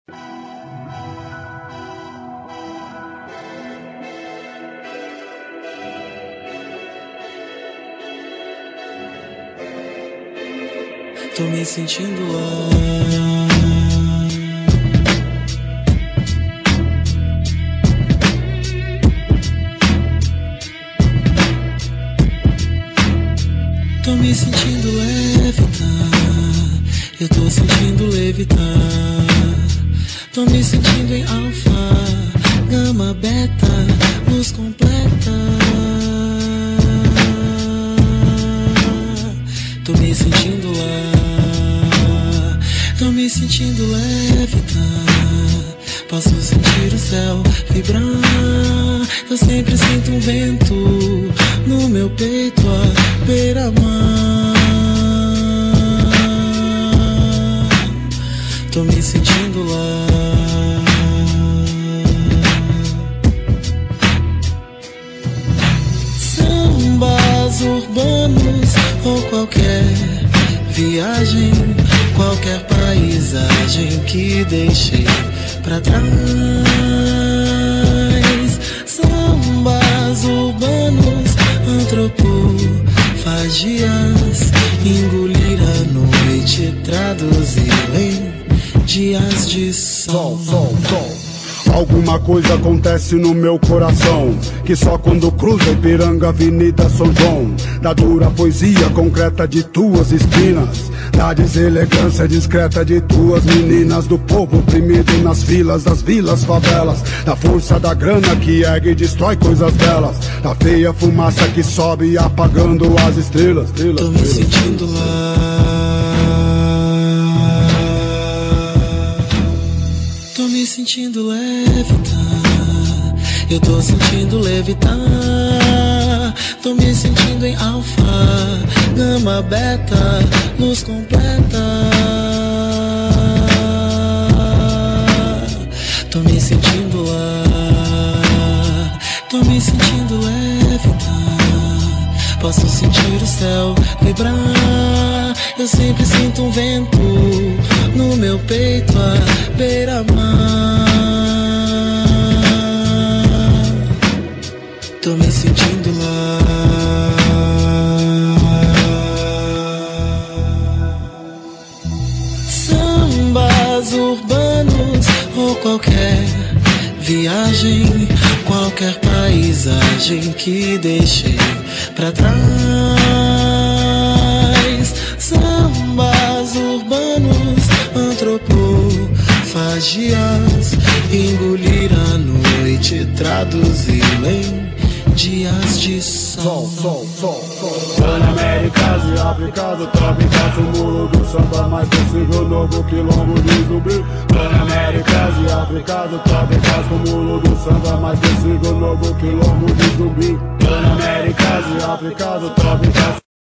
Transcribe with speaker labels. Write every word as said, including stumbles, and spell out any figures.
Speaker 1: Tô me sentindo lá. Tô me sentindo levitar. Eu tô sentindo levitar. Tô me sentindo em alfa, gama, beta, luz completa. Tô me sentindo lá. Tô me sentindo levitar. Posso sentir o céu vibrar. Eu sempre sinto um vento no meu peito à beira-mar. Tô me sentindo lá. Sambas urbanos ou qualquer viagem, qualquer paisagem que deixei pra trás. Sambas urbanos, antropofagias, engolir a noite, traduzir em dias de sol.
Speaker 2: Sol, sol, sol. Alguma coisa acontece no meu coração, que só quando cruza Ipiranga, Avenida São João, da dura poesia concreta de tuas espinas, da deselegância discreta de tuas meninas, do povo oprimido nas filas das vilas, favelas, da força da grana que ergue e destrói coisas belas, da feia fumaça que sobe apagando as estrelas. estrelas
Speaker 1: Tô me sentindo lá. Tô me sentindo levitar. Eu tô sentindo levitar. Tô me sentindo em alfa, gama, beta, luz completa. Tô me sentindo lá. Tô me sentindo levitar. Posso sentir o céu vibrar. Eu sempre sinto um vento no meu peito à beira-mar. Tô me sentindo lá. Sambas urbanos ou qualquer viagem, qualquer paisagem que deixei pra trás. Sambas urbanos, antropofagias, engolir a noite, traduzir em dias de sol.
Speaker 2: Sol, sol, sol. Panaméricas e Áfricas, trópicas, o muro do samba mais possível, novo quilombo de zumbi. Panaméricas e Áfricas, trópicas, o muro do samba mais possível, novo quilombo de zumbi. Panaméricas e Áfricas, trópicas.